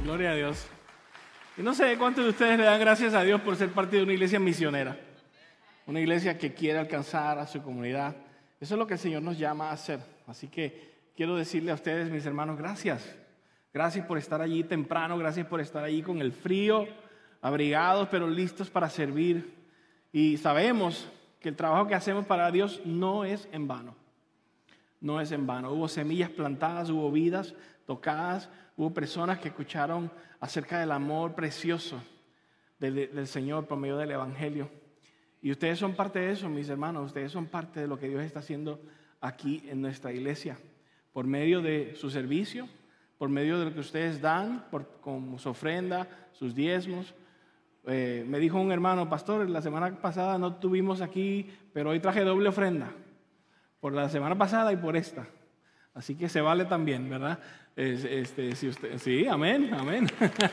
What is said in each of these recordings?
Gloria a Dios. Y no sé cuántos de ustedes le dan gracias a Dios por ser parte de una iglesia misionera. Una iglesia que quiere alcanzar a su comunidad. Eso es lo que el Señor nos llama a hacer. Así que quiero decirle a ustedes, mis hermanos, gracias. Gracias por estar allí temprano. Gracias por estar allí con el frío, abrigados, pero listos para servir. Y sabemos que el trabajo que hacemos para Dios no es en vano. No es en vano. Hubo semillas plantadas, hubo vidas tocadas, hubo personas que escucharon acerca del amor precioso del Señor por medio del Evangelio. Y ustedes son parte de eso, mis hermanos. Ustedes son parte de lo que Dios está haciendo aquí en nuestra iglesia. Por medio de su servicio, por medio de lo que ustedes dan, con su ofrenda, sus diezmos. Me dijo un hermano, pastor, la semana pasada no tuvimos aquí, pero hoy traje doble ofrenda. Por la semana pasada y por esta. Así que se vale también, ¿verdad? Si usted, sí, amén, amén.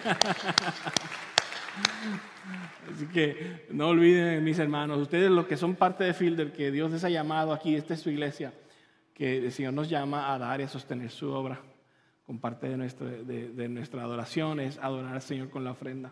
Así que no olviden, mis hermanos, ustedes los que son parte de Fielder, que Dios les ha llamado aquí, esta es su iglesia, que el Señor nos llama a dar y a sostener su obra. Con parte de nuestra adoración es adorar al Señor con la ofrenda.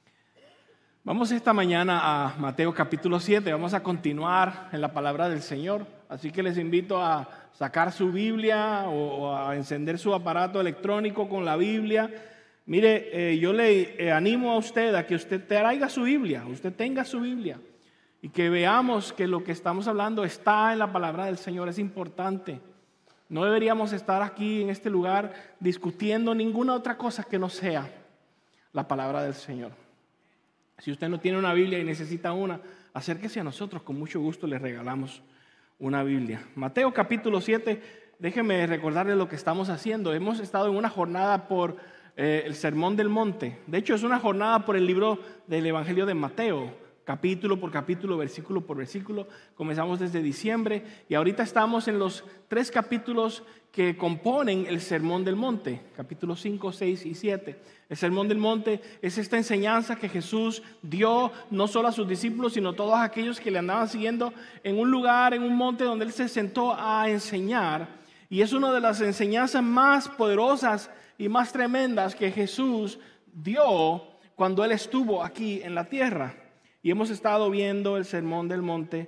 Vamos esta mañana a Mateo capítulo 7, vamos a continuar en la palabra del Señor. Así que les invito a sacar su Biblia o a encender su aparato electrónico con la Biblia. Mire, yo le animo a usted a que usted traiga su Biblia, usted tenga su Biblia y que veamos que lo que estamos hablando está en la palabra del Señor, es importante. No deberíamos estar aquí en este lugar discutiendo ninguna otra cosa que no sea la palabra del Señor. Si usted no tiene una Biblia y necesita una, acérquese a nosotros, con mucho gusto le regalamos una Biblia. Mateo capítulo 7, déjeme recordarle lo que estamos haciendo. Hemos estado en una jornada por el Sermón del Monte. De hecho, es una jornada por el libro del Evangelio de Mateo, capítulo por capítulo, versículo por versículo. Comenzamos desde diciembre y ahorita estamos en los 3 capítulos que componen el Sermón del Monte, capítulos 5, 6 y 7. El Sermón del Monte es esta enseñanza que Jesús dio no solo a sus discípulos, sino a todos aquellos que le andaban siguiendo en un lugar, en un monte donde Él se sentó a enseñar. Y es una de las enseñanzas más poderosas y más tremendas que Jesús dio cuando Él estuvo aquí en la tierra. Y hemos estado viendo el Sermón del Monte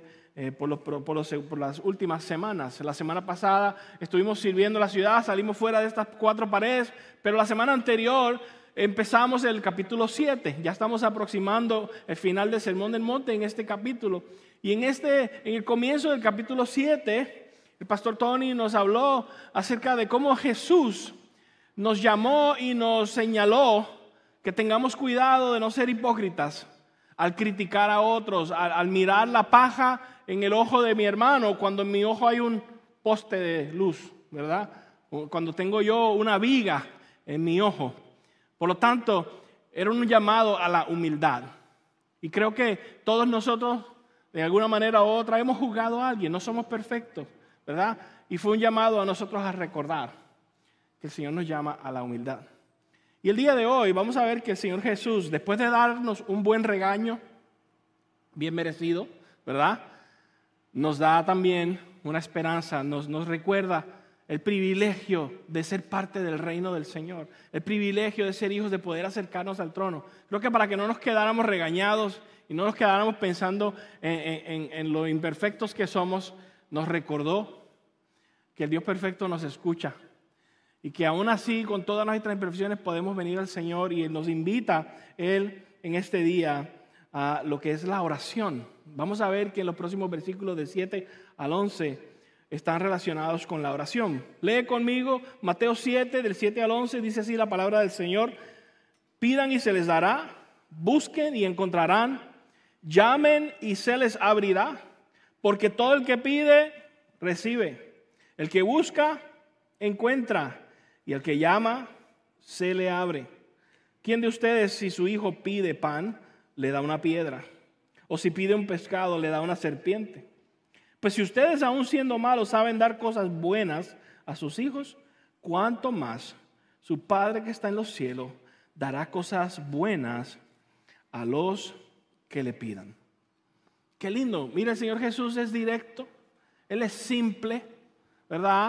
por las últimas semanas. La semana pasada estuvimos sirviendo la ciudad, salimos fuera de estas 4 paredes, pero la semana anterior empezamos el capítulo 7. Ya estamos aproximando el final del Sermón del Monte en este capítulo. Y en el comienzo del capítulo 7, el pastor Tony nos habló acerca de cómo Jesús nos llamó y nos señaló que tengamos cuidado de no ser hipócritas al criticar a otros, al mirar la paja en el ojo de mi hermano cuando en mi ojo hay un poste de luz, ¿verdad? Cuando tengo yo una viga en mi ojo. Por lo tanto, era un llamado a la humildad. Y creo que todos nosotros, de alguna manera u otra, hemos juzgado a alguien, no somos perfectos, ¿verdad? Y fue un llamado a nosotros a recordar que el Señor nos llama a la humildad. Y el día de hoy vamos a ver que el Señor Jesús, después de darnos un buen regaño, bien merecido, ¿verdad? Nos da también una esperanza, nos recuerda el privilegio de ser parte del reino del Señor, el privilegio de ser hijos, de poder acercarnos al trono. Creo que para que no nos quedáramos regañados y no nos quedáramos pensando en lo imperfectos que somos, nos recordó que el Dios perfecto nos escucha. Y que aún así, con todas nuestras imperfecciones, podemos venir al Señor y Él nos invita, Él, en este día, a lo que es la oración. Vamos a ver que en los próximos versículos de 7 al 11 están relacionados con la oración. Lee conmigo Mateo 7, del 7 al 11, dice así la palabra del Señor. Pidan y se les dará, busquen y encontrarán, llamen y se les abrirá, porque todo el que pide, recibe. El que busca, encuentra. Y al que llama, se le abre. ¿Quién de ustedes, si su hijo pide pan, le da una piedra? O si pide un pescado, le da una serpiente? Pues si ustedes, aun siendo malos, saben dar cosas buenas a sus hijos, ¿cuánto más su Padre que está en los cielos dará cosas buenas a los que le pidan? Qué lindo. Mira, el Señor Jesús es directo, Él es simple, ¿verdad?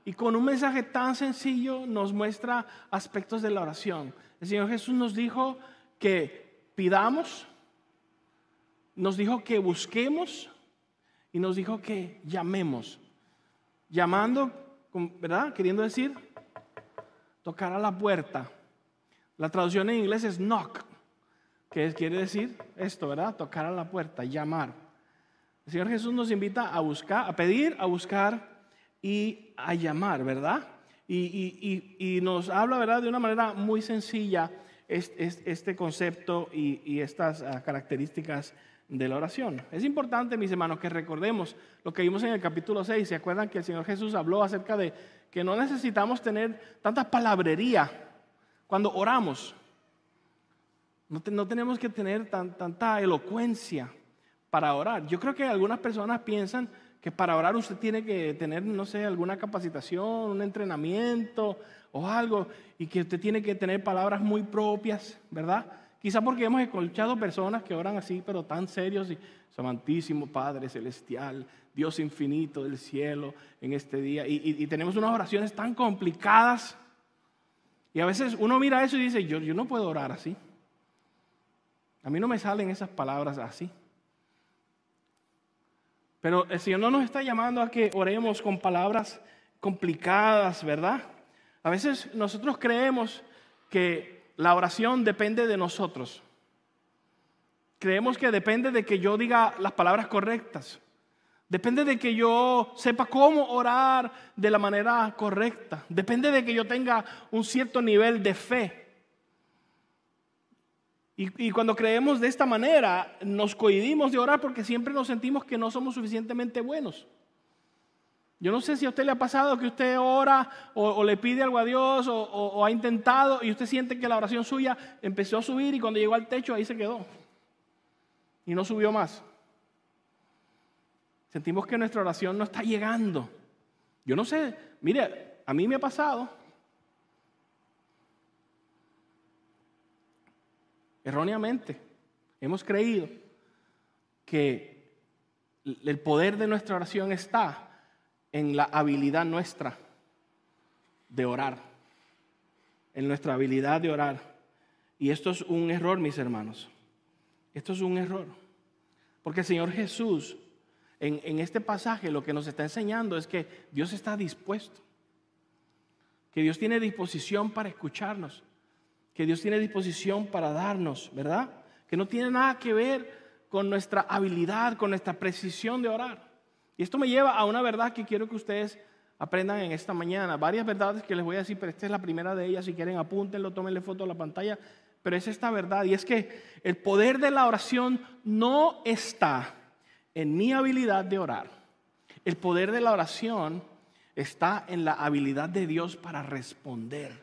y con un mensaje tan sencillo nos muestra aspectos de la oración. El Señor Jesús nos dijo que pidamos, nos dijo que busquemos y nos dijo que llamemos. Llamando, ¿verdad? Queriendo decir, tocar a la puerta. La traducción en inglés es knock, que quiere decir esto, ¿verdad? Tocar a la puerta, llamar. El Señor Jesús nos invita a buscar, a pedir, a buscar y a llamar, ¿verdad? Y nos habla, ¿verdad?, de una manera muy sencilla este concepto y estas características de la oración. Es importante, mis hermanos, que recordemos lo que vimos en el capítulo 6. ¿Se acuerdan que el Señor Jesús habló acerca de que no necesitamos tener tanta palabrería cuando oramos? No tenemos que tener tanta elocuencia para orar. Yo creo que algunas personas piensan que para orar usted tiene que tener, no sé, alguna capacitación, un entrenamiento o algo, y que usted tiene que tener palabras muy propias, ¿verdad? Quizá porque hemos escuchado personas que oran así, pero tan serios, y Amantísimo Padre Celestial, Dios infinito del cielo, en este día, y tenemos unas oraciones tan complicadas, y a veces uno mira eso y dice, yo no puedo orar así. A mí no me salen esas palabras así. Pero el Señor no nos está llamando a que oremos con palabras complicadas, ¿verdad? A veces nosotros creemos que la oración depende de nosotros. Creemos que depende de que yo diga las palabras correctas. Depende de que yo sepa cómo orar de la manera correcta. Depende de que yo tenga un cierto nivel de fe. Y cuando creemos de esta manera, nos cohibimos de orar porque siempre nos sentimos que no somos suficientemente buenos. Yo no sé si a usted le ha pasado que usted ora o le pide algo a Dios o ha intentado y usted siente que la oración suya empezó a subir y cuando llegó al techo ahí se quedó y no subió más. Sentimos que nuestra oración no está llegando. Yo no sé, mire, a mí me ha pasado. Erróneamente hemos creído que el poder de nuestra oración está en la habilidad nuestra de orar, en nuestra habilidad de orar. Y esto es un error, mis hermanos. Esto es un error. Porque el Señor Jesús, en este pasaje, lo que nos está enseñando es que Dios está dispuesto, que Dios tiene disposición para escucharnos, que Dios tiene disposición para darnos, ¿verdad? Que no tiene nada que ver con nuestra habilidad, con nuestra precisión de orar. Y esto me lleva a una verdad que quiero que ustedes aprendan en esta mañana. Varias verdades que les voy a decir, pero esta es la primera de ellas. Si quieren, apúntenlo, tómenle foto a la pantalla. Pero es esta verdad, y es que el poder de la oración no está en mi habilidad de orar. El poder de la oración está en la habilidad de Dios para responder.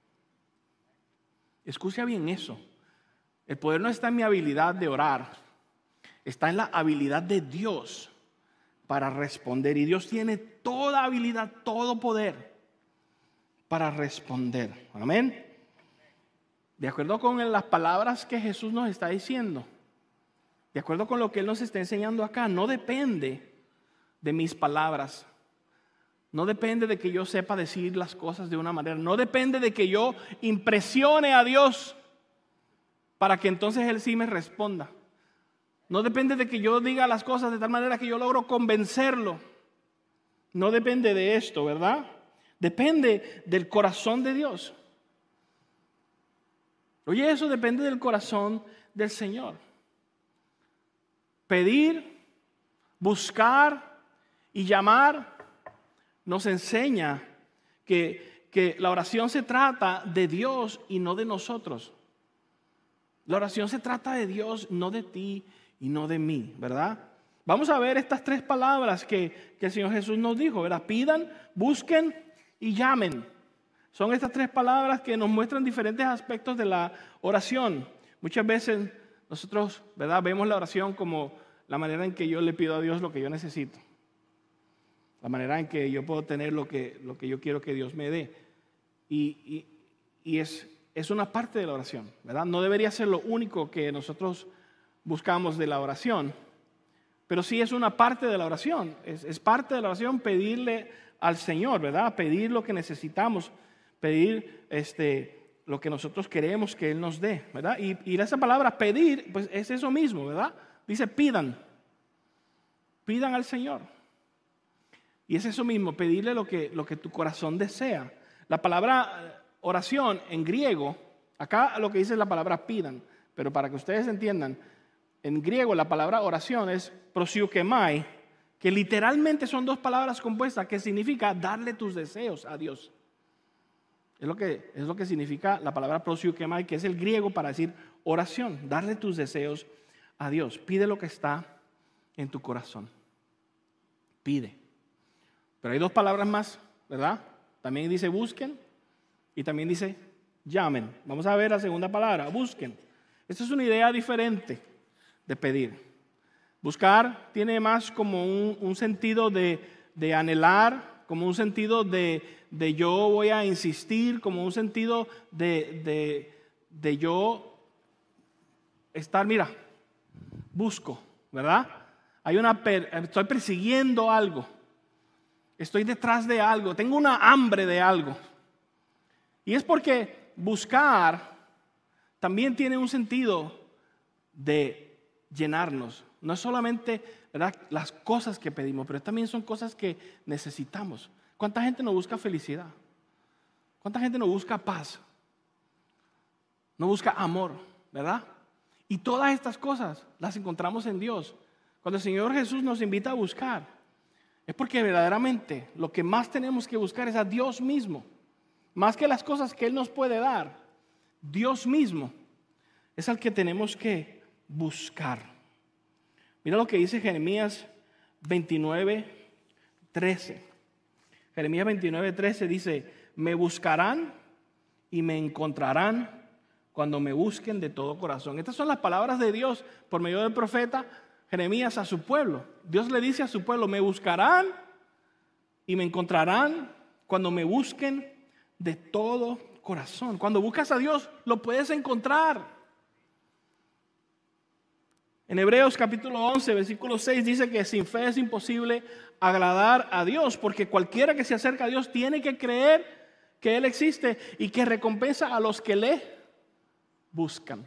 Escucha bien eso. El poder no está en mi habilidad de orar, está en la habilidad de Dios para responder. Y Dios tiene toda habilidad, todo poder para responder. Amén. De acuerdo con las palabras que Jesús nos está diciendo, de acuerdo con lo que Él nos está enseñando acá, no depende de mis palabras. No depende de que yo sepa decir las cosas de una manera. No depende de que yo impresione a Dios para que entonces Él sí me responda. No depende de que yo diga las cosas de tal manera que yo logro convencerlo. No depende de esto, ¿verdad? Depende del corazón de Dios. Oye, eso depende del corazón del Señor. Pedir, buscar y llamar nos enseña que la oración se trata de Dios y no de nosotros. La oración se trata de Dios, no de ti y no de mí, ¿verdad? Vamos a ver estas tres palabras que el Señor Jesús nos dijo, ¿verdad? Pidan, busquen y llamen. Son estas tres palabras que nos muestran diferentes aspectos de la oración. Muchas veces nosotros, ¿verdad?, vemos la oración como la manera en que yo le pido a Dios lo que yo necesito. La manera en que yo puedo tener lo que yo quiero que Dios me dé. Y es una parte de la oración, ¿verdad? No debería ser lo único que nosotros buscamos de la oración. pero sí es una parte de la oración. Es parte de la oración pedirle al Señor, ¿verdad? Pedir lo que necesitamos, pedir lo que nosotros queremos que Él nos dé, ¿verdad? Y esa palabra pedir, pues es eso mismo, ¿verdad? Dice pidan al Señor. Y es eso mismo, pedirle lo que tu corazón desea. La palabra oración en griego, acá lo que dice es la palabra pidan, pero para que ustedes entiendan, en griego la palabra oración es prosiukemai, que literalmente son dos palabras compuestas que significa darle tus deseos a Dios. Es lo que significa la palabra prosiukemai, que es el griego para decir oración, darle tus deseos a Dios. Pide lo que está en tu corazón. Pide. Pero hay dos palabras más, ¿verdad? También dice busquen y también dice llamen. Vamos a ver la segunda palabra, busquen. Esta es una idea diferente de pedir. Buscar tiene más como un sentido de anhelar, como un sentido de yo voy a insistir, como un sentido de yo estar, mira, busco, ¿verdad? Estoy persiguiendo algo. Estoy detrás de algo, tengo una hambre de algo. Y es porque buscar también tiene un sentido de llenarnos. No es solamente, ¿verdad?, las cosas que pedimos, pero también son cosas que necesitamos. ¿Cuánta gente no busca felicidad? ¿Cuánta gente no busca paz? No busca amor, ¿verdad? Y todas estas cosas las encontramos en Dios. Cuando el Señor Jesús nos invita a buscar, es porque verdaderamente lo que más tenemos que buscar es a Dios mismo. Más que las cosas que Él nos puede dar, Dios mismo es al que tenemos que buscar. Mira lo que dice Jeremías 29:13. Jeremías 29:13 dice: me buscarán y me encontrarán cuando me busquen de todo corazón. Estas son las palabras de Dios por medio del profeta Jeremías a su pueblo. Dios le dice a su pueblo: me buscarán y me encontrarán cuando me busquen de todo corazón. Cuando buscas a Dios, lo puedes encontrar. En Hebreos capítulo 11, versículo 6 dice que sin fe es imposible agradar a Dios, porque cualquiera que se acerca a Dios tiene que creer que Él existe y que recompensa a los que le buscan.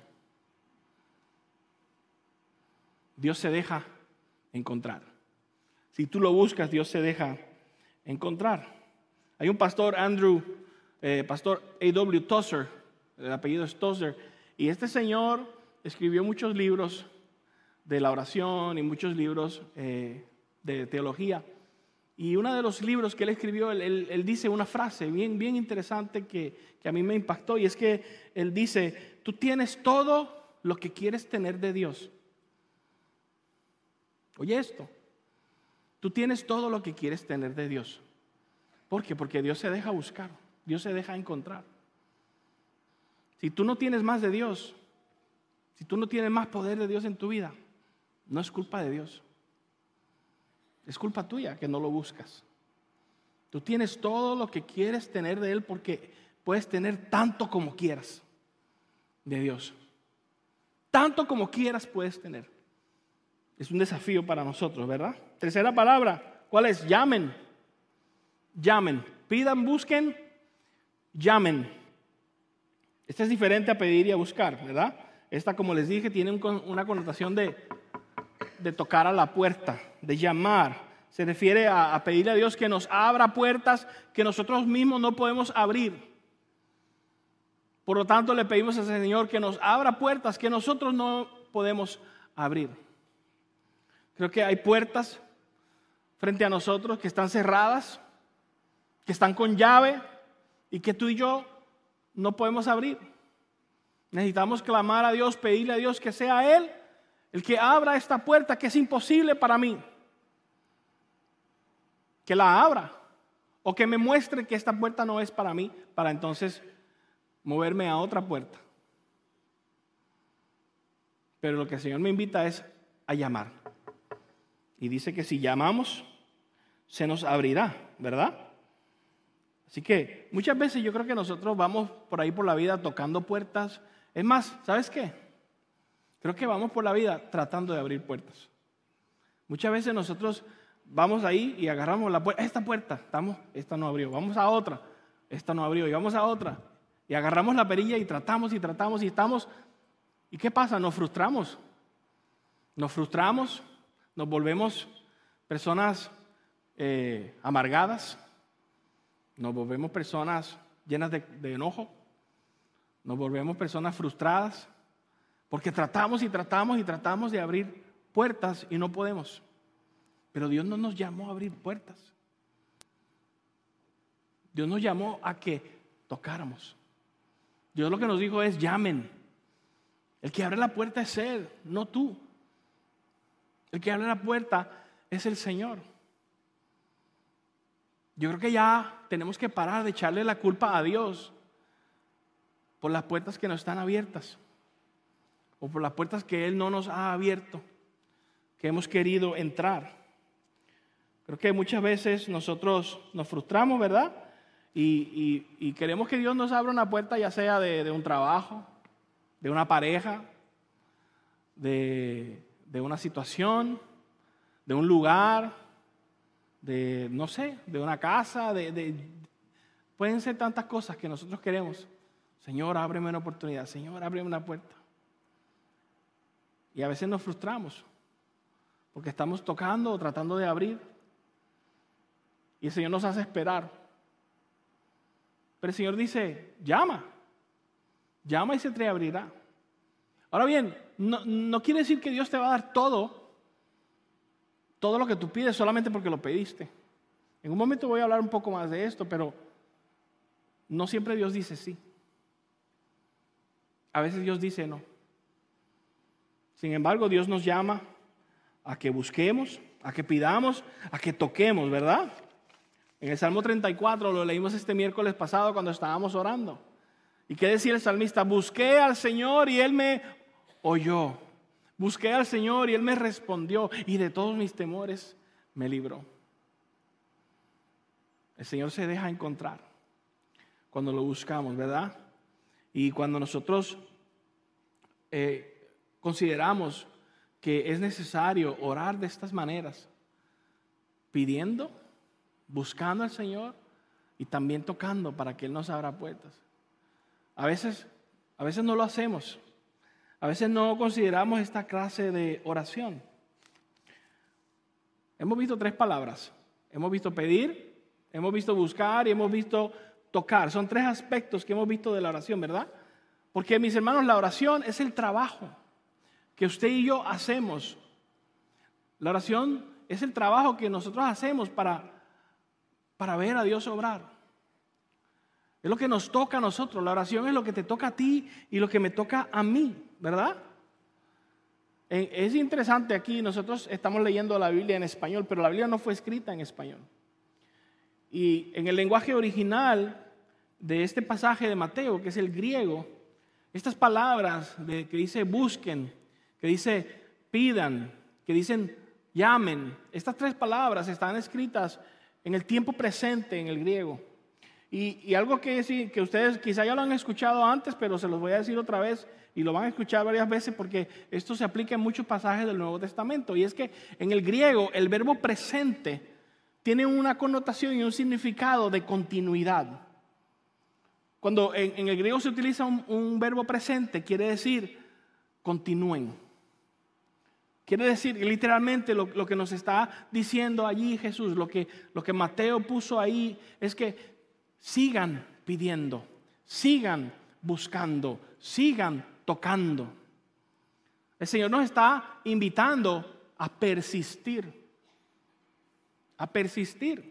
Dios se deja encontrar. Si tú lo buscas, Dios se deja encontrar. Hay un pastor, pastor A.W. Tozer, el apellido es Tozer, y este señor escribió muchos libros de la oración y muchos libros de teología. Y uno de los libros que él escribió, él dice una frase bien interesante que a mí me impactó, y es que él dice: tú tienes todo lo que quieres tener de Dios. Oye esto, tú tienes todo lo que quieres tener de Dios. ¿Por qué? Porque Dios se deja buscar, Dios se deja encontrar. Si tú no tienes más de Dios, si tú no tienes más poder de Dios en tu vida, no es culpa de Dios. Es culpa tuya que no lo buscas. Tú tienes todo lo que quieres tener de Él porque puedes tener tanto como quieras de Dios. Tanto como quieras puedes tener. Es un desafío para nosotros, ¿verdad? Tercera palabra, ¿cuál es? Llamen. Llamen. Pidan, busquen, llamen. Esta es diferente a pedir y a buscar, ¿verdad? Esta, como les dije, tiene una connotación de tocar a la puerta, de llamar. Se refiere a pedirle a Dios que nos abra puertas que nosotros mismos no podemos abrir. Por lo tanto, le pedimos al Señor que nos abra puertas que nosotros no podemos abrir. Creo que hay puertas frente a nosotros que están cerradas, que están con llave y que tú y yo no podemos abrir. Necesitamos clamar a Dios, pedirle a Dios que sea Él el que abra esta puerta que es imposible para mí. Que la abra o que me muestre que esta puerta no es para mí, para entonces moverme a otra puerta. Pero lo que el Señor me invita es a llamar. Y dice que si llamamos, se nos abrirá, ¿verdad? Así que muchas veces yo creo que nosotros vamos por ahí por la vida tocando puertas. Es más, ¿sabes qué? Creo que vamos por la vida tratando de abrir puertas. Muchas veces nosotros vamos ahí y agarramos la puerta, esta no abrió, vamos a otra, esta no abrió, y vamos a otra. Y agarramos la perilla y tratamos y estamos. ¿Y qué pasa? Nos frustramos, nos volvemos personas amargadas, nos volvemos personas llenas de enojo, nos volvemos personas frustradas, porque tratamos de abrir puertas y no podemos. Pero Dios no nos llamó a abrir puertas. Dios nos llamó a que tocáramos. Dios lo que nos dijo es: llamen. El que abre la puerta es Él, no tú. El que abre la puerta es el Señor. Yo creo que ya tenemos que parar de echarle la culpa a Dios por las puertas que no están abiertas, o por las puertas que Él no nos ha abierto, que hemos querido entrar. Creo que muchas veces nosotros nos frustramos, ¿verdad? Y queremos que Dios nos abra una puerta, ya sea de un trabajo, de una pareja, de una situación, de un lugar, de una casa, pueden ser tantas cosas que nosotros queremos. Señor, ábreme una oportunidad. Señor, ábreme una puerta. Y a veces nos frustramos porque estamos tocando o tratando de abrir. Y el Señor nos hace esperar. Pero el Señor dice: llama y se te abrirá. Ahora bien, no quiere decir que Dios te va a dar todo lo que tú pides solamente porque lo pediste. En un momento voy a hablar un poco más de esto, pero no siempre Dios dice sí. A veces Dios dice no. Sin embargo, Dios nos llama a que busquemos, a que pidamos, a que toquemos, ¿verdad? En el Salmo 34 lo leímos este miércoles pasado cuando estábamos orando. ¿Y qué decía el salmista? Busqué al Señor y Él me oyó. Busqué al Señor y Él me respondió, y de todos mis temores me libró. El Señor se deja encontrar cuando lo buscamos, ¿verdad? Y cuando nosotros consideramos que es necesario orar de estas maneras, pidiendo, buscando al Señor y también tocando para que Él nos abra puertas. A veces no lo hacemos. A veces no consideramos esta clase de oración. Hemos visto 3 palabras. Hemos visto pedir, hemos visto buscar y hemos visto tocar. Son 3 aspectos que hemos visto de la oración, ¿verdad? Porque, mis hermanos, la oración es el trabajo que usted y yo hacemos. La oración es el trabajo que nosotros hacemos para ver a Dios obrar. Es lo que nos toca a nosotros. La oración es lo que te toca a ti y lo que me toca a mí, ¿verdad? Es interesante aquí, nosotros estamos leyendo la Biblia en español, pero la Biblia no fue escrita en español. Y en el lenguaje original de este pasaje de Mateo, que es el griego, estas palabras que dice busquen, que dice pidan, que dicen llamen, estas 3 palabras están escritas en el tiempo presente en el griego. Y algo que ustedes quizá ya lo han escuchado antes, pero se los voy a decir otra vez y lo van a escuchar varias veces porque esto se aplica en muchos pasajes del Nuevo Testamento. Y es que en el griego el verbo presente tiene una connotación y un significado de continuidad. Cuando en el griego se utiliza un verbo presente, quiere decir continúen. Quiere decir literalmente lo que nos está diciendo allí Jesús, lo que Mateo puso ahí es que sigan pidiendo, sigan buscando, sigan tocando. El Señor nos está invitando a persistir. A persistir.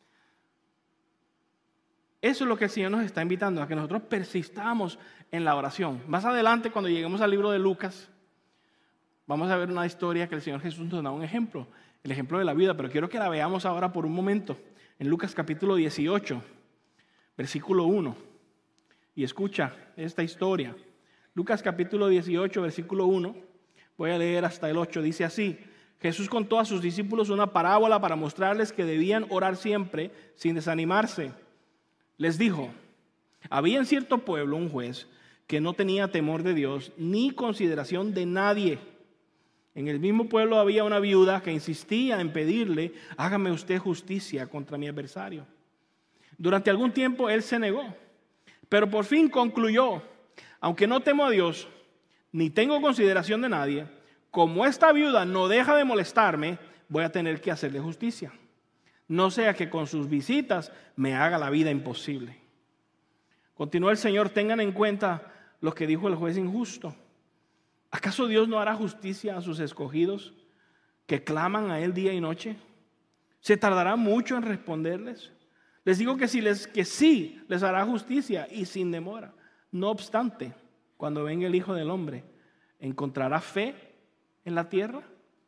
Eso es lo que el Señor nos está invitando, a que nosotros persistamos en la oración. Más adelante, cuando lleguemos al libro de Lucas, vamos a ver una historia que el Señor Jesús nos da un ejemplo, el ejemplo de la vida, pero quiero que la veamos ahora por un momento. En Lucas capítulo 18. Versículo 1, y escucha esta historia. Lucas capítulo 18, versículo 1, voy a leer hasta el 8, dice así: Jesús contó a sus discípulos una parábola para mostrarles que debían orar siempre sin desanimarse. Les dijo: había en cierto pueblo un juez que no tenía temor de Dios ni consideración de nadie. En el mismo pueblo había una viuda que insistía en pedirle: hágame usted justicia contra mi adversario. Durante algún tiempo él se negó, pero por fin concluyó: aunque no temo a Dios, ni tengo consideración de nadie, como esta viuda no deja de molestarme, voy a tener que hacerle justicia. No sea que con sus visitas me haga la vida imposible. Continuó el Señor: tengan en cuenta lo que dijo el juez injusto. ¿Acaso Dios no hará justicia a sus escogidos que claman a Él día y noche? ¿Se tardará mucho en responderles? Les digo que sí les hará justicia y sin demora. No obstante, cuando venga el Hijo del Hombre, ¿encontrará fe en la tierra?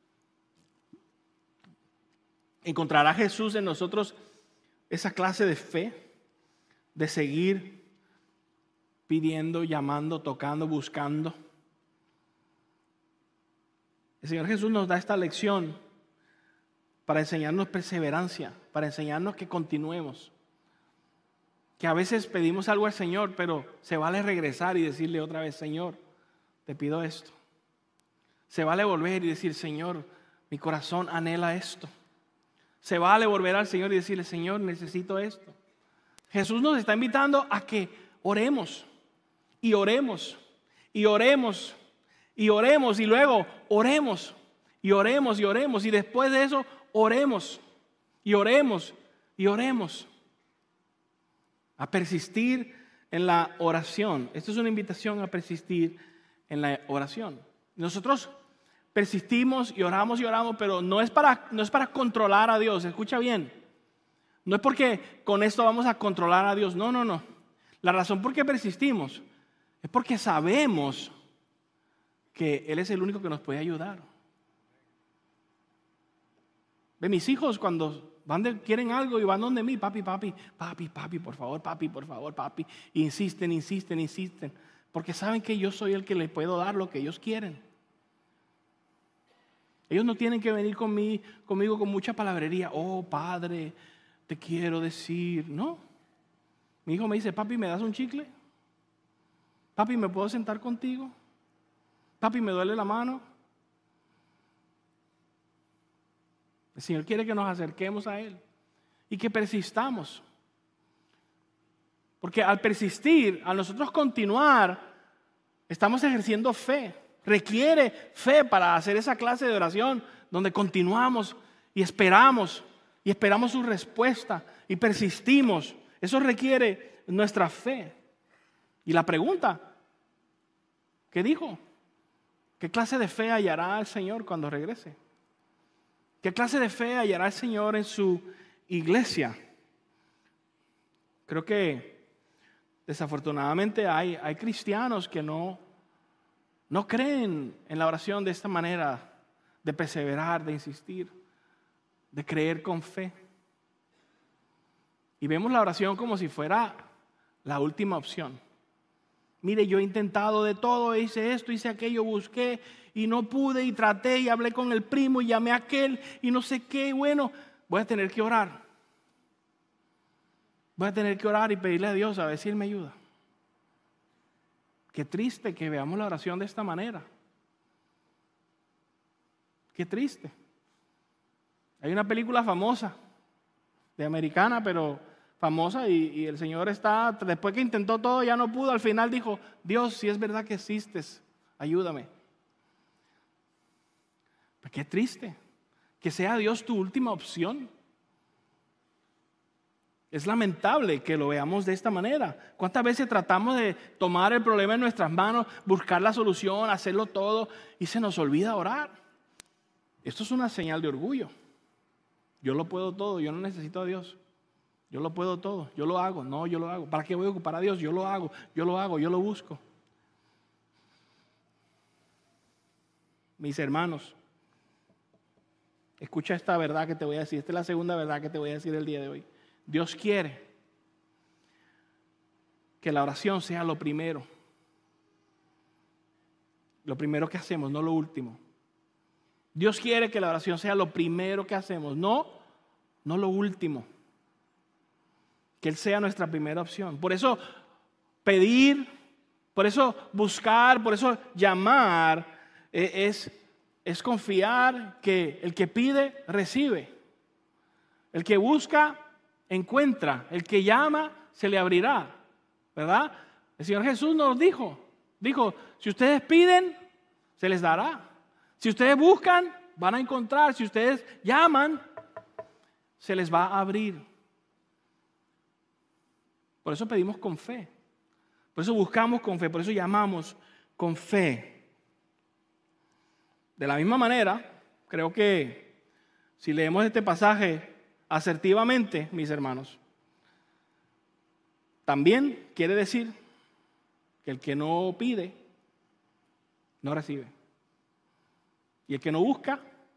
¿Encontrará Jesús en nosotros esa clase de fe de seguir pidiendo, llamando, tocando, buscando? El Señor Jesús nos da esta lección para enseñarnos perseverancia, para enseñarnos que continuemos. Que a veces pedimos algo al Señor, pero se vale regresar y decirle otra vez: Señor, te pido esto. Se vale volver y decir: Señor, mi corazón anhela esto. Se vale volver al Señor y decirle: Señor, necesito esto. Jesús nos está invitando a que oremos y oremos y oremos y oremos y luego oremos y oremos y oremos y después de eso oremos y oremos y oremos. A persistir en la oración. Esto es una invitación a persistir en la oración. Nosotros persistimos y oramos, pero no es para controlar a Dios. Escucha bien. No es porque con esto vamos a controlar a Dios. No. La razón por qué persistimos es porque sabemos que Él es el único que nos puede ayudar. Ve, mis hijos cuando quieren algo y van donde mí: papi, por favor, papi. Y insisten. Porque saben que yo soy el que les puedo dar lo que ellos quieren. Ellos no tienen que venir conmigo con mucha palabrería. Oh, padre, te quiero decir. No. Mi hijo me dice: papi, ¿me das un chicle? Papi, ¿me puedo sentar contigo? Papi, ¿me duele la mano? El Señor quiere que nos acerquemos a Él y que persistamos. Porque al persistir, al nosotros continuar, estamos ejerciendo fe. Requiere fe para hacer esa clase de oración donde continuamos y esperamos su respuesta y persistimos. Eso requiere nuestra fe. Y la pregunta, ¿qué dijo? ¿Qué clase de fe hallará el Señor cuando regrese? ¿Qué clase de fe hallará el Señor en su iglesia? Creo que desafortunadamente hay cristianos que no creen en la oración de esta manera, de perseverar, de insistir, de creer con fe. Y vemos la oración como si fuera la última opción. Mire, yo he intentado de todo, hice esto, hice aquello, busqué y no pude y traté y hablé con el primo y llamé a aquel y no sé qué. Bueno, voy a tener que orar. Voy a tener que orar y pedirle a Dios a ver si Él me ayuda. Qué triste que veamos la oración de esta manera. Qué triste. Hay una película famosa, de americana, pero famosa, y el Señor después que intentó todo, ya no pudo, al final dijo: Dios, si es verdad que existes, ayúdame. Pues qué triste que sea Dios tu última opción. Es lamentable que lo veamos de esta manera. ¿Cuántas veces tratamos de tomar el problema en nuestras manos, buscar la solución, hacerlo todo y se nos olvida orar? Esto es una señal de orgullo. Yo lo puedo todo, yo no necesito a Dios. Yo lo puedo todo, yo lo hago. No, yo lo hago. ¿Para qué voy a ocupar a Dios? Yo lo hago, yo lo busco. Mis hermanos, escucha esta verdad que te voy a decir. Esta es la segunda verdad que te voy a decir el día de hoy. Dios quiere que la oración sea lo primero. Lo primero que hacemos, no lo último. Dios quiere que la oración sea lo primero que hacemos, no lo último. Que Él sea nuestra primera opción. Por eso pedir, por eso buscar, por eso llamar es es confiar que el que pide, recibe. El que busca, encuentra. El que llama, se le abrirá. ¿Verdad? El Señor Jesús nos dijo, si ustedes piden, se les dará. Si ustedes buscan, van a encontrar. Si ustedes llaman, se les va a abrir. Por eso pedimos con fe. Por eso buscamos con fe. Por eso llamamos con fe. De la misma manera, creo que si leemos este pasaje asertivamente, mis hermanos, también quiere decir que el que no pide, no recibe. Y el que no busca,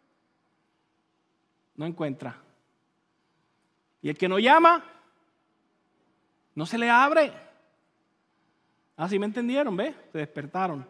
no encuentra. Y el que no llama, no se le abre. Así me entendieron, ¿ves? Se despertaron.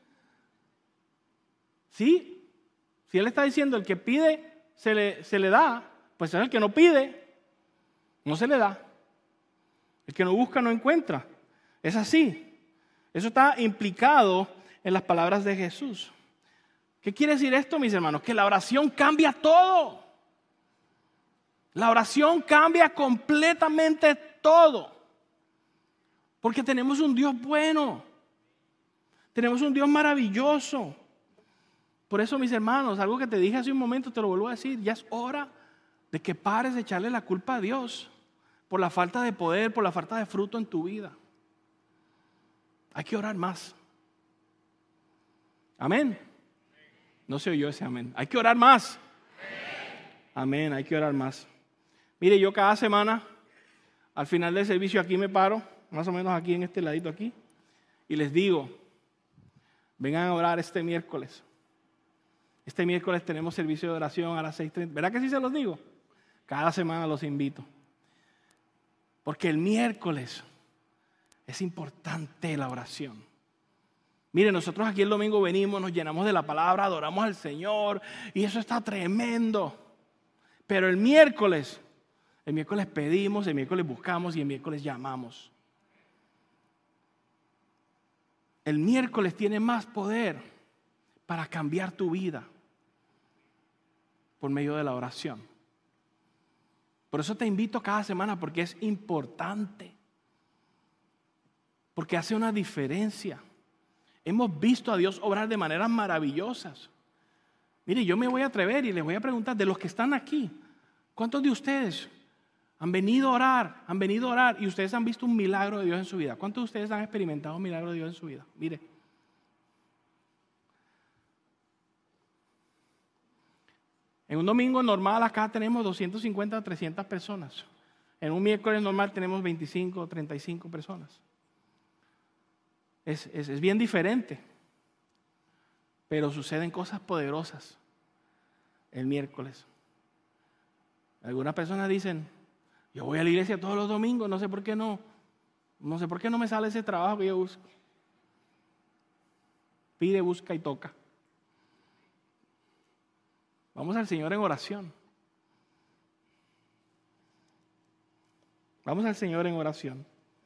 Sí, si él está diciendo el que pide se le da, pues es el que no pide, no se le da. El que no busca no encuentra. Es así. Eso está implicado en las palabras de Jesús. ¿Qué quiere decir esto, mis hermanos? Que la oración cambia todo. La oración cambia completamente todo. Porque tenemos un Dios bueno. Tenemos un Dios maravilloso. Por eso, mis hermanos, algo que te dije hace un momento, te lo vuelvo a decir. Ya es hora de que pares de echarle la culpa a Dios por la falta de poder, por la falta de fruto en tu vida. Hay que orar más. Amén. No se oyó ese amén. Hay que orar más. Amén, hay que orar más. Mire, yo cada semana, al final del servicio aquí me paro, más o menos aquí en este ladito aquí, y les digo, vengan a orar este miércoles. Este miércoles tenemos servicio de oración a las 6:30. ¿Verdad que sí se los digo? Cada semana los invito. Porque el miércoles es importante la oración. Mire, nosotros aquí el domingo venimos, nos llenamos de la palabra, adoramos al Señor y eso está tremendo. Pero el miércoles pedimos, el miércoles buscamos y el miércoles llamamos. El miércoles tiene más poder para cambiar tu vida por medio de la oración. Por eso te invito cada semana porque es importante. Porque hace una diferencia. Hemos visto a Dios obrar de maneras maravillosas. Mire, yo me voy a atrever y les voy a preguntar, de los que están aquí, ¿cuántos de ustedes han venido a orar? Han venido a orar y ustedes han visto un milagro de Dios en su vida. ¿Cuántos de ustedes han experimentado un milagro de Dios en su vida? Mire. En un domingo normal acá tenemos 250 a 300 personas. En un miércoles normal tenemos 25 o 35 personas. Es bien diferente. Pero suceden cosas poderosas el miércoles. Algunas personas dicen, yo voy a la iglesia todos los domingos, no sé por qué no me sale ese trabajo que yo busco. Pide, busca y toca. Vamos al Señor en oración. Vamos al Señor en oración.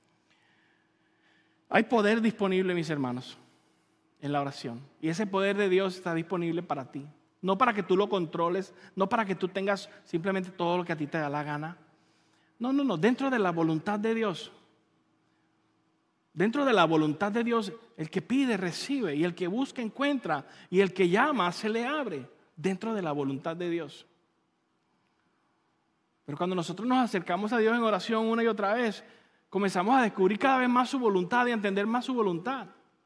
Hay poder disponible, mis hermanos, en la oración. Y ese poder de Dios está disponible para ti. No para que tú lo controles, no para que tú tengas simplemente todo lo que a ti te da la gana. No, dentro de la voluntad de Dios. Dentro de la voluntad de Dios, el que pide, recibe. Y el que busca, encuentra. Y el que llama, se le abre. Dentro de la voluntad de Dios. Pero cuando nosotros nos acercamos a Dios en oración una y otra vez, comenzamos a descubrir cada vez más su voluntad y a entender más su voluntad.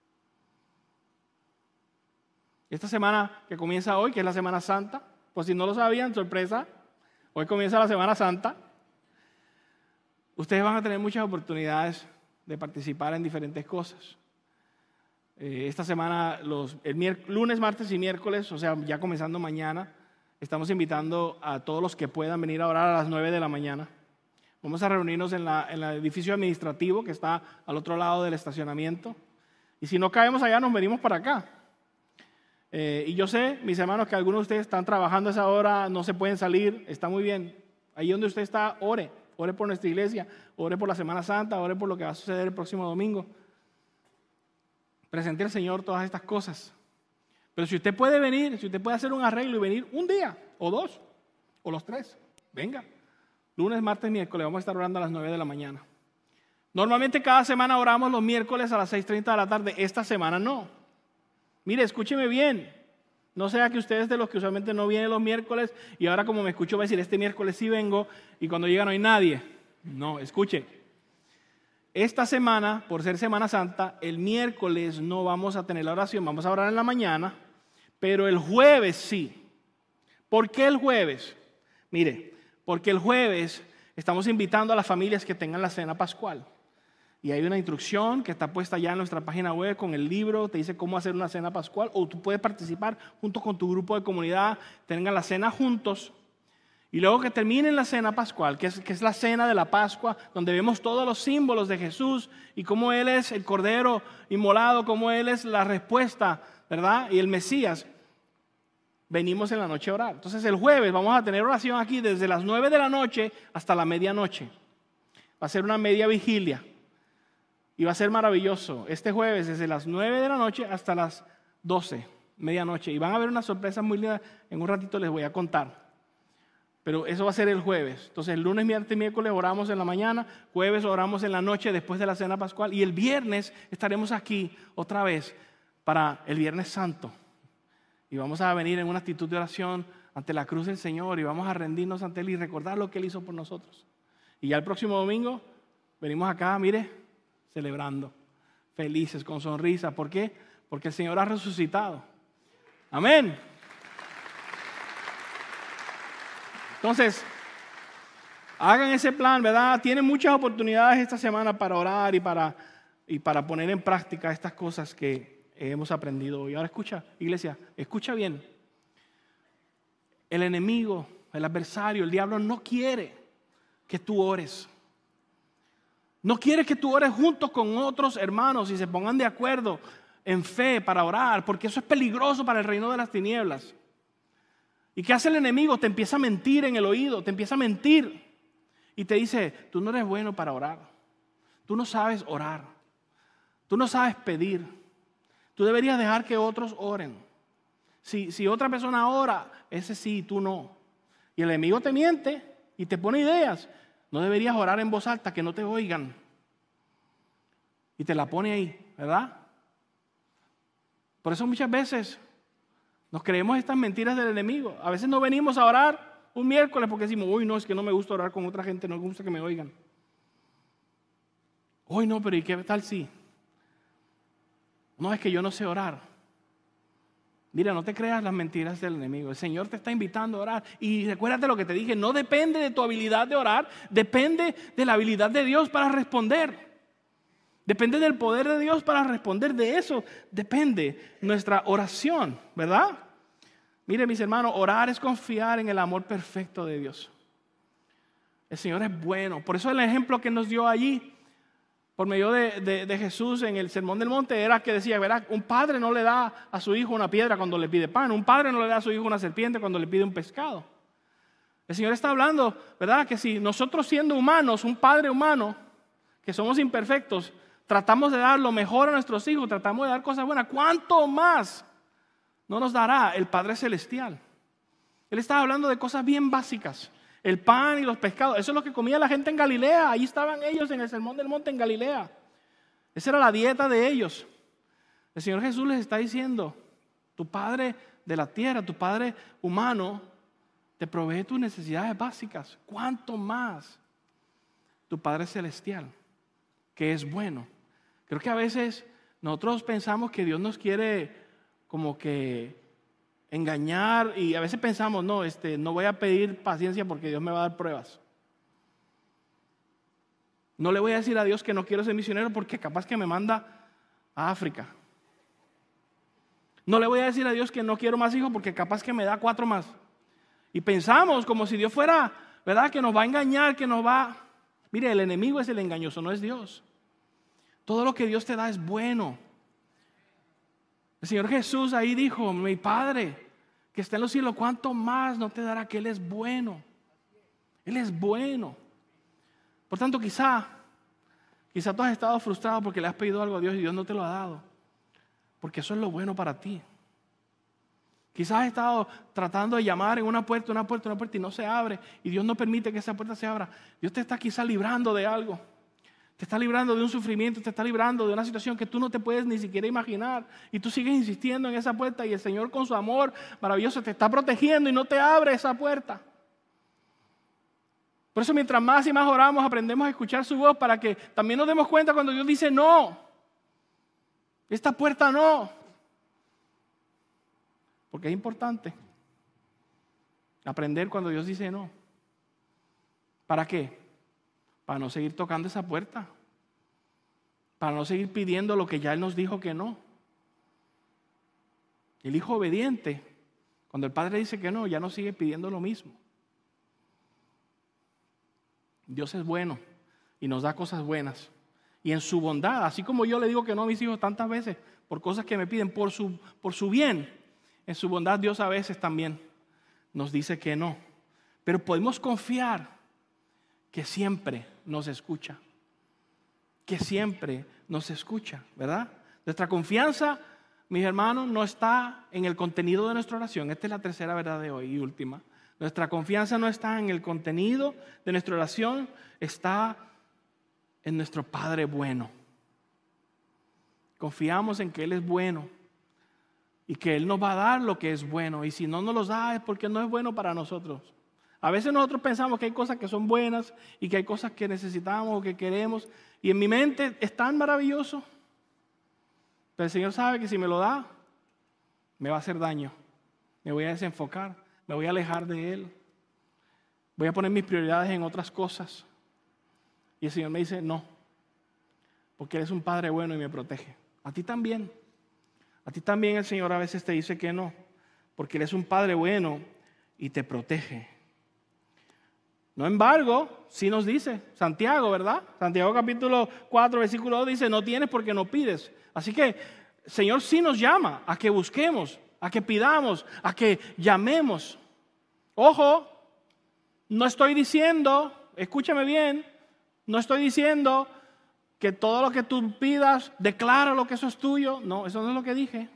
Esta semana que comienza hoy, que es la Semana Santa, por si no lo sabían, sorpresa, hoy comienza la Semana Santa. Ustedes van a tener muchas oportunidades de participar en diferentes cosas. Esta semana, lunes, martes y miércoles, o sea, ya comenzando mañana, estamos invitando a todos los que puedan venir a orar a las 9 de la mañana. Vamos a reunirnos en el edificio administrativo que está al otro lado del estacionamiento. Y si no caemos allá, nos venimos para acá. Y yo sé, mis hermanos, que algunos de ustedes están trabajando a esa hora, no se pueden salir, está muy bien. Ahí donde usted está, ore por nuestra iglesia, ore por la Semana Santa, ore por lo que va a suceder el próximo domingo. Presente al Señor todas estas cosas. Pero si usted puede venir, si usted puede hacer un arreglo y venir un día, o 2, o los 3, venga. Lunes, martes, miércoles, vamos a estar orando a las 9 de la mañana. Normalmente cada semana oramos los miércoles a las 6:30 de la tarde. Esta semana no. Mire, escúcheme bien. No sea que ustedes de los que usualmente no vienen los miércoles y ahora como me escucho va a decir, este miércoles sí vengo y cuando llega no hay nadie. No, escuche. Esta semana, por ser Semana Santa, el miércoles no vamos a tener la oración, vamos a orar en la mañana, pero el jueves sí. ¿Por qué el jueves? Mire, porque el jueves estamos invitando a las familias que tengan la cena pascual. Y hay una instrucción que está puesta ya en nuestra página web con el libro, te dice cómo hacer una cena pascual, o tú puedes participar junto con tu grupo de comunidad, tengan la cena juntos. Y luego que terminen la cena pascual, que es la cena de la Pascua, donde vemos todos los símbolos de Jesús y cómo Él es el Cordero inmolado, cómo Él es la respuesta, ¿verdad? Y el Mesías. Venimos en la noche a orar. Entonces el jueves vamos a tener oración aquí desde las 9 de la noche hasta la medianoche. Va a ser una media vigilia. Y va a ser maravilloso. Este jueves desde las 9 de la noche hasta las 12, medianoche. Y van a haber unas sorpresas muy lindas. En un ratito les voy a contar. Pero eso va a ser el jueves. Entonces el lunes, martes, miércoles oramos en la mañana. Jueves oramos en la noche después de la cena pascual. Y el viernes estaremos aquí otra vez para el Viernes Santo. Y vamos a venir en una actitud de oración ante la cruz del Señor. Y vamos a rendirnos ante Él y recordar lo que Él hizo por nosotros. Y ya el próximo domingo venimos acá, mire, celebrando, felices, con sonrisa. ¿Por qué? Porque el Señor ha resucitado. Amén. Entonces, hagan ese plan, ¿verdad? Tienen muchas oportunidades esta semana para orar y para poner en práctica estas cosas que hemos aprendido hoy. Ahora escucha, iglesia, escucha bien. El enemigo, el adversario, el diablo no quiere que tú ores. No quiere que tú ores juntos con otros hermanos y se pongan de acuerdo en fe para orar, porque eso es peligroso para el reino de las tinieblas. ¿Y qué hace el enemigo? Te empieza a mentir en el oído, te empieza a mentir y te dice, tú no eres bueno para orar, tú no sabes orar, tú no sabes pedir, tú deberías dejar que otros oren. Si otra persona ora, ese sí, tú no. Y el enemigo te miente y te pone ideas. No deberías orar en voz alta, que no te oigan. Y te la pone ahí, ¿verdad? Por eso muchas veces nos creemos estas mentiras del enemigo. A veces no venimos a orar un miércoles porque decimos, uy, no, es que no me gusta orar con otra gente, no me gusta que me oigan. Uy, no, pero ¿y qué tal si? No, es que yo no sé orar. Mira, no te creas las mentiras del enemigo. El Señor te está invitando a orar. Y recuérdate lo que te dije, no depende de tu habilidad de orar, depende de la habilidad de Dios para responder. Depende del poder de Dios para responder. De eso depende nuestra oración, ¿verdad? Mire, mis hermanos, orar es confiar en el amor perfecto de Dios. El Señor es bueno. Por eso el ejemplo que nos dio allí, por medio de Jesús en el Sermón del Monte, era que decía, ¿verdad? Un padre no le da a su hijo una piedra cuando le pide pan. Un padre no le da a su hijo una serpiente cuando le pide un pescado. El Señor está hablando, ¿verdad? Que si nosotros siendo humanos, un padre humano, que somos imperfectos, tratamos de dar lo mejor a nuestros hijos, tratamos de dar cosas buenas, ¿cuánto más no nos dará el Padre Celestial? Él estaba hablando de cosas bien básicas. El pan y los pescados, eso es lo que comía la gente en Galilea. Ahí estaban ellos en el Sermón del Monte en Galilea. Esa era la dieta de ellos. El Señor Jesús les está diciendo, tu Padre de la tierra, tu Padre humano, te provee tus necesidades básicas. ¿Cuánto más tu Padre Celestial, que es bueno? Creo que a veces nosotros pensamos que Dios nos quiere como que engañar y a veces pensamos, no voy a pedir paciencia porque Dios me va a dar pruebas. No le voy a decir a Dios que no quiero ser misionero porque capaz que me manda a África. No le voy a decir a Dios que no quiero más hijos porque capaz que me da 4 más. Y pensamos como si Dios fuera, ¿verdad? Que nos va a engañar, que nos va... Mire, el enemigo es el engañoso, no es Dios. Todo lo que Dios te da es bueno. El Señor Jesús ahí dijo, mi Padre que está en los cielos, ¿cuánto más no te dará? Que Él es bueno. Él es bueno. Por tanto, quizá tú has estado frustrado porque le has pedido algo a Dios y Dios no te lo ha dado. Porque eso es lo bueno para ti. Quizás has estado tratando de llamar en una puerta y no se abre. Y Dios no permite que esa puerta se abra. Dios te está quizás librando de algo. Te está librando de un sufrimiento, te está librando de una situación que tú no te puedes ni siquiera imaginar. Y tú sigues insistiendo en esa puerta y el Señor con su amor maravilloso te está protegiendo y no te abre esa puerta. Por eso mientras más y más oramos, aprendemos a escuchar su voz para que también nos demos cuenta cuando Dios dice no. Esta puerta no. Porque es importante aprender cuando Dios dice no. ¿Para qué? Para no seguir tocando esa puerta. Para no seguir pidiendo lo que ya Él nos dijo que no. El hijo obediente, cuando el padre dice que no, ya no sigue pidiendo lo mismo. Dios es bueno y nos da cosas buenas. Y en su bondad, así como yo le digo que no a mis hijos tantas veces por cosas que me piden por su bien, en su bondad Dios a veces también nos dice que no. Pero podemos confiar que siempre nos escucha. Que siempre nos escucha, ¿verdad? Nuestra confianza, mis hermanos, no está en el contenido de nuestra oración. Esta es la tercera verdad de hoy y última. Nuestra confianza no está en el contenido de nuestra oración, está en nuestro Padre bueno. Confiamos en que Él es bueno y que Él nos va a dar lo que es bueno. Y si no nos lo da es porque no es bueno para nosotros. A veces nosotros pensamos que hay cosas que son buenas y que hay cosas que necesitamos o que queremos. Y en mi mente es tan maravilloso. Pero el Señor sabe que si me lo da, me va a hacer daño. Me voy a desenfocar. Me voy a alejar de Él. Voy a poner mis prioridades en otras cosas. Y el Señor me dice, no. Porque Él es un Padre bueno y me protege. A ti también. A ti también el Señor a veces te dice que no. Porque Él es un Padre bueno y te protege. No embargo, sí nos dice Santiago, ¿verdad? Santiago capítulo 4, versículo 2 dice, no tienes porque no pides. Así que el Señor sí nos llama a que busquemos, a que pidamos, a que llamemos. Ojo, no estoy diciendo, escúchame bien, no estoy diciendo que todo lo que tú pidas, declara lo que eso es tuyo. No, eso no es lo que dije.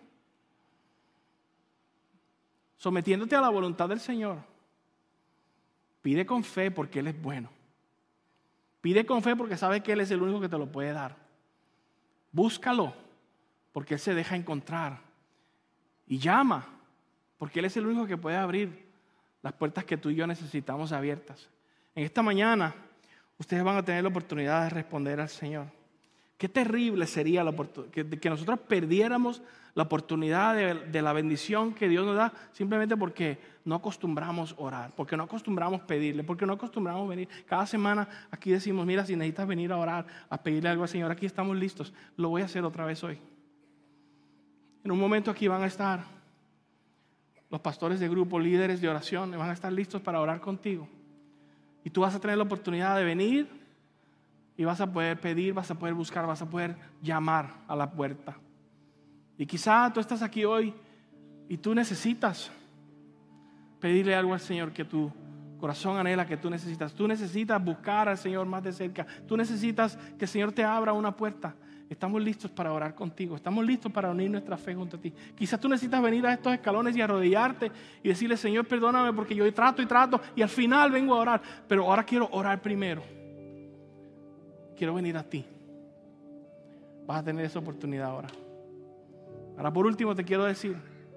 Sometiéndote a la voluntad del Señor. Pide con fe porque Él es bueno. Pide con fe porque sabe que Él es el único que te lo puede dar. Búscalo porque Él se deja encontrar. Y llama porque Él es el único que puede abrir las puertas que tú y yo necesitamos abiertas. En esta mañana ustedes van a tener la oportunidad de responder al Señor. Qué terrible sería que nosotros perdiéramos la oportunidad de la bendición que Dios nos da simplemente porque no acostumbramos orar, porque no acostumbramos pedirle, porque no acostumbramos venir. Cada semana aquí decimos, mira, si necesitas venir a orar, a pedirle algo al Señor, aquí estamos listos. Lo voy a hacer otra vez hoy. En un momento aquí van a estar los pastores de grupo, líderes de oración, van a estar listos para orar contigo. Y tú vas a tener la oportunidad de venir y vas a poder pedir, vas a poder buscar, vas a poder llamar a la puerta. Y quizá tú estás aquí hoy y tú necesitas pedirle algo al Señor que tu corazón anhela, que tú necesitas. Tú necesitas buscar al Señor más de cerca. Tú necesitas que el Señor te abra una puerta. Estamos listos para orar contigo. Estamos listos para unir nuestra fe junto a ti. Quizás tú necesitas venir a estos escalones y arrodillarte y decirle, Señor, perdóname porque yo trato y al final vengo a orar. Pero ahora quiero orar primero. Quiero venir a ti. Vas a tener esa oportunidad ahora. Ahora por último te quiero decir,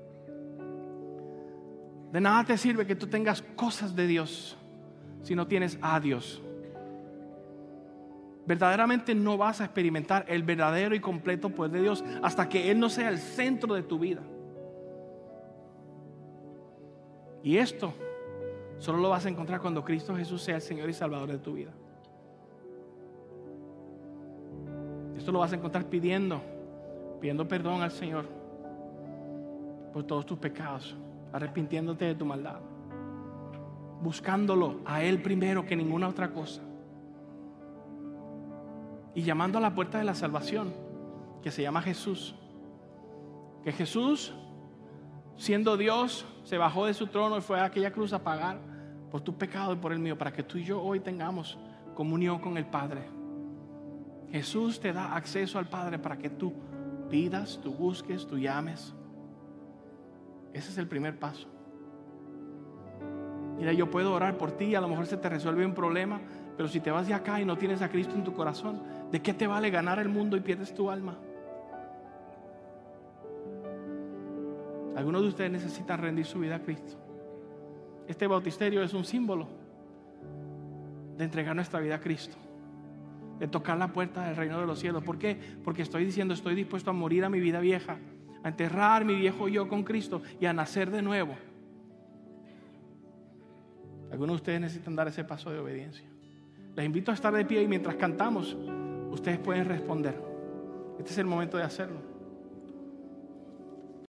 de nada te sirve que tú tengas cosas de Dios si no tienes a Dios. Verdaderamente no vas a experimentar el verdadero y completo poder de Dios hasta que Él no sea el centro de tu vida. Y esto solo lo vas a encontrar cuando Cristo Jesús sea el Señor y Salvador de tu vida. Esto lo vas a encontrar pidiendo perdón al Señor por todos tus pecados, arrepintiéndote de tu maldad, buscándolo a Él primero que ninguna otra cosa, y llamando a la puerta de la salvación que se llama Jesús. Que Jesús, siendo Dios, se bajó de su trono y fue a aquella cruz a pagar por tu pecado y por el mío, para que tú y yo hoy tengamos comunión con el Padre. Jesús te da acceso al Padre para que tú pidas, tú busques, tú llames. Ese es el primer paso. Mira, yo puedo orar por ti, a lo mejor se te resuelve un problema, pero si te vas de acá y no tienes a Cristo en tu corazón, ¿de qué te vale ganar el mundo y pierdes tu alma? Algunos de ustedes necesitan rendir su vida a Cristo. Este bautisterio es un símbolo de entregar nuestra vida a Cristo, de tocar la puerta del reino de los cielos. ¿Por qué? Porque estoy diciendo, estoy dispuesto a morir a mi vida vieja, a enterrar mi viejo yo con Cristo y a nacer de nuevo. Algunos de ustedes necesitan dar ese paso de obediencia. Les invito a estar de pie y mientras cantamos, ustedes pueden responder. Este es el momento de hacerlo.